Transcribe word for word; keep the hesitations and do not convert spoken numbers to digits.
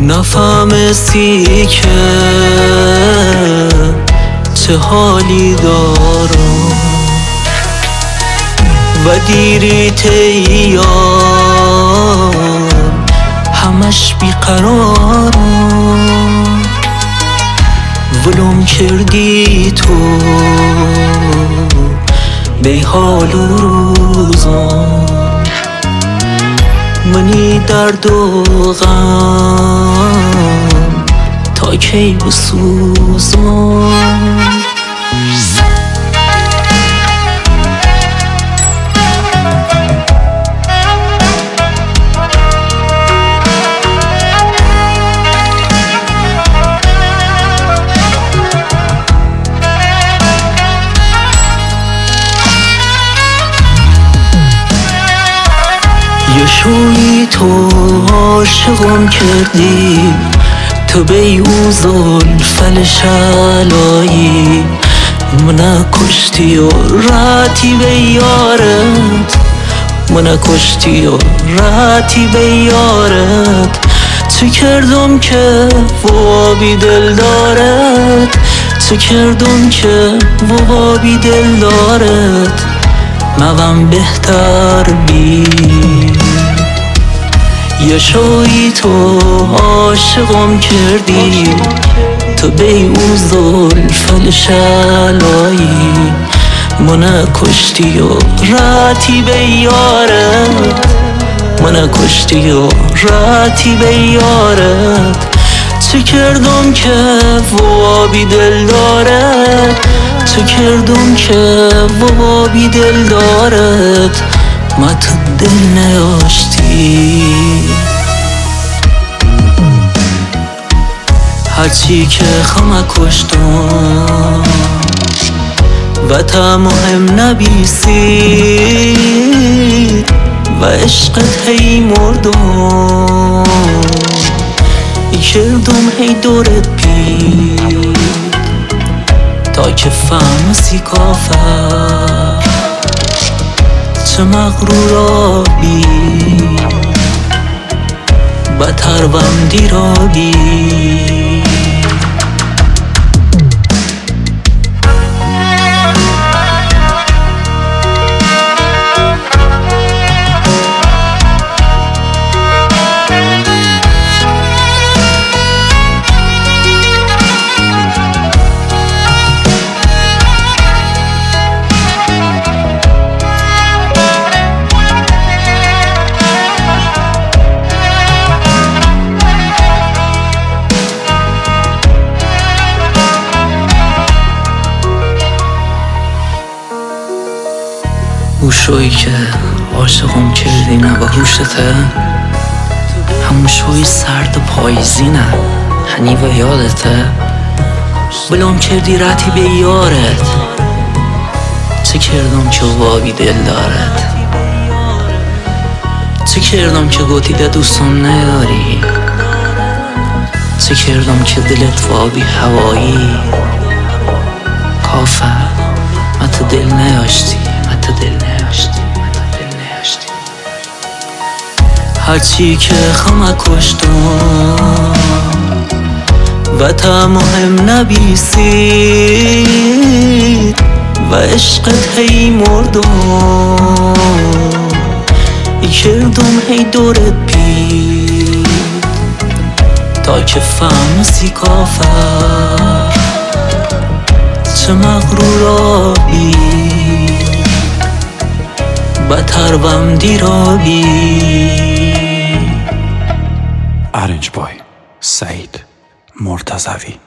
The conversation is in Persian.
نفهمستی که چه حالی دارم و دیری تیار همش بیقرارم ولوم کردی تو به حال و روزم منی درد و غم تا کی بسوزم یه شوی تو عاشقم کردی تو بی او زلفل شلایی منه کشتی و راتی به یارت منه کشتی و راتی به یارت چه کردم که وابی دل دارد چه کردم که وابی دل دارد مغم بهتر بی یه شوی تو عاشقم کردی تو بی او زلفل شلایی منه کشتی و راتی به یارت منه کشتی و راتی به یارت چه کردم که وابی دل دارد چه کردم که وابی دل دارد ما تو دل نیاشتی هرچی که خمه کشتم و تا مهم نبیسی و عشقت هی مردم کردم هی دورت پی تا که فهمسی کافر چه مغرور آبی بتر وم دیرابی اون شوی که عاشقم کردی نه با هوشته همون شوی سرد پاییزی نه هنی و یادته بلام کردی راتی به یارت چه کردم که وابی دل دارد چه کردم که گوتی ده دوستم نیاری چه کردم که دلت وابی هوایی کافه من تو دل نیاشتی من تو دل نیاشتی هرچی که خمه کشتم و تا مهم نبیسی و عشقت هی مردم کردم هی دورت پی تا که فهمسی کافر چه مغرور آبی بتر وم دیرابی Orange Boy سعید مرتضوی